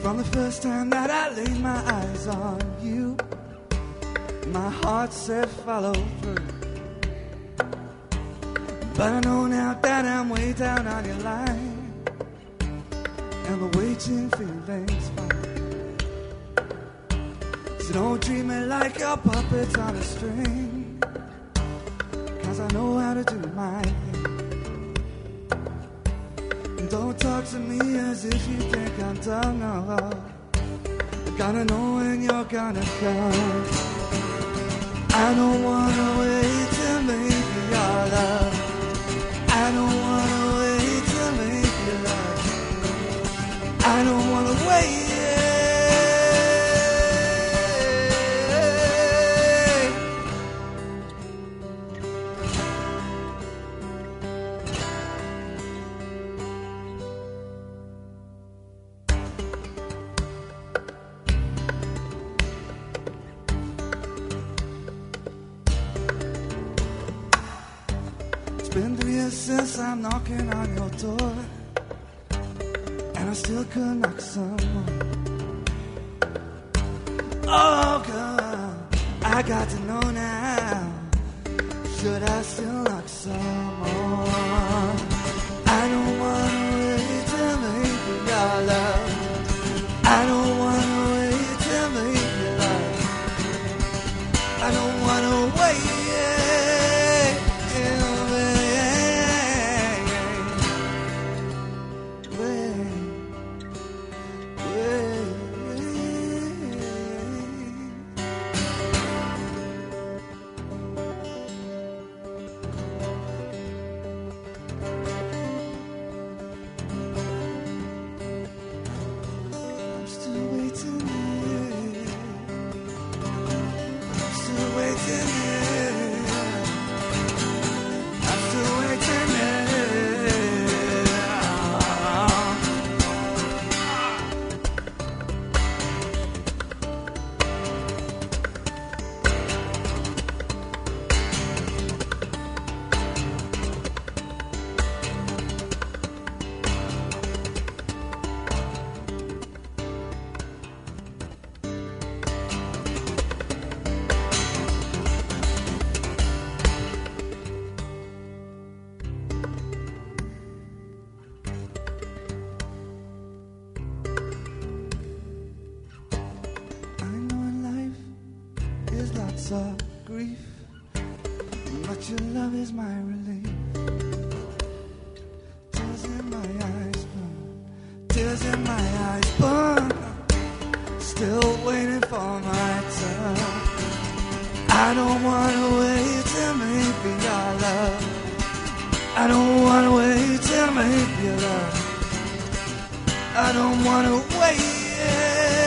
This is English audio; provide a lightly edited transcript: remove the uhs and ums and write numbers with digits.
From the first time that I laid my eyes on you, my heart said follow through. But I know now that I'm way down on your line, and the waiting feeling's fine. So don't treat me like a puppet on a string, 'cause I know how to do my thing. And don't talk to me as if you think I'm done, no. I gotta know when you're gonna come. I don't wanna wait to make your love. I don't wanna wait to make you love. I don't wanna wait. It's been 3 years since I'm knocking on your door, and I still could knock some more. Oh, girl, I got to know now, should I still knock some more? I don't wanna wait to make you your love. I don't wanna wait to make you love. I don't wanna wait. Of grief, but your love is my relief. Tears in my eyes burn, tears in my eyes burn. Still waiting for my turn. I don't wanna wait to make me your love. I don't wanna wait to make you love. I don't wanna wait.